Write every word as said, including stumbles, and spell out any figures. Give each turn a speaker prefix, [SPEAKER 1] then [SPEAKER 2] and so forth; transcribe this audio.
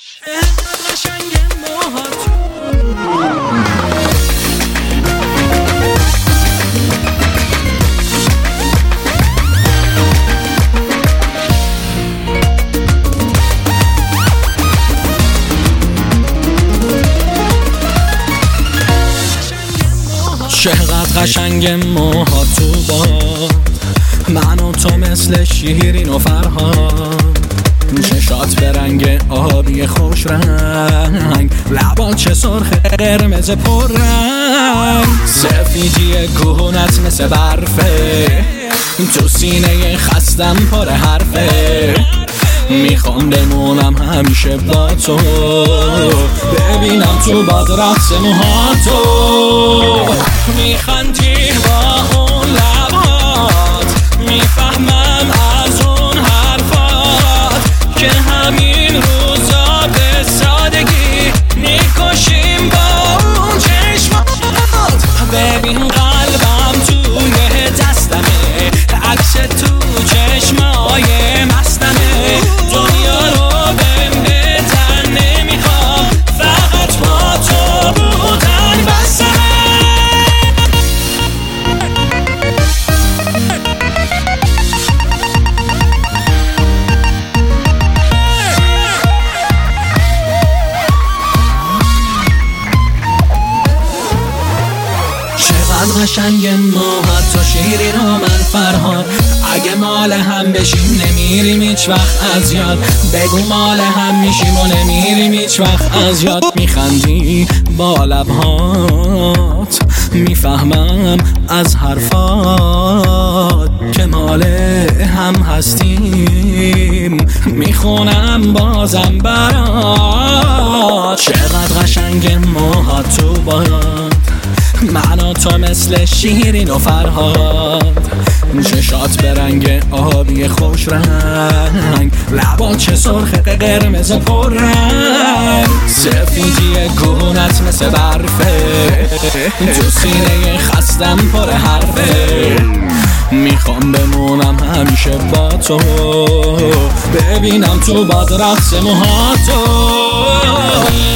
[SPEAKER 1] چقدر قشنگ موها تو باد، من و تو مثل شیرین و فرهاد، چشات به رنگ آبی خوش رنگ، لبات چه سرخ قرمز پر رنگ، سفیدی کهونت مثل برفه، تو سینه خستم پر حرفه، میخوام بمونم همیشه با تو، ببینم تو باد رقص موهاتو، میخندی با اون لبات، میفهمم از اون حرفات که همین روزا به سادگی میکشیم با اون چشمات، ببین قلبم توی دستمه، عکس تو چشمای مستمه، دنیا رو بهم بدن نمیخوام، فقط با تو بودن بسمه. چقدر قشنگ موهات تو شیرین و من فرهاد، اگه مال هم بشیم نمیریم هیچ وقت از یاد، بگو مال هم میشیم و نمیریم هیچ وقت از یاد، میخندی با لبهات، میفهمم از حرفات که مال هم هستیم، میخونم بازم برات، چقدر قشنگ موهات تو باد، من و تو مثل شیرین و فرهاد، چشات به رنگ آبی خوش رنگ، لبات چه سرخ قرمز پر رنگ، سفیدی کهونت مثل برفه، تو سینه خستم پر حرفه، میخوام بمونم همیشه با تو، ببینم تو باد رقص موهاتو.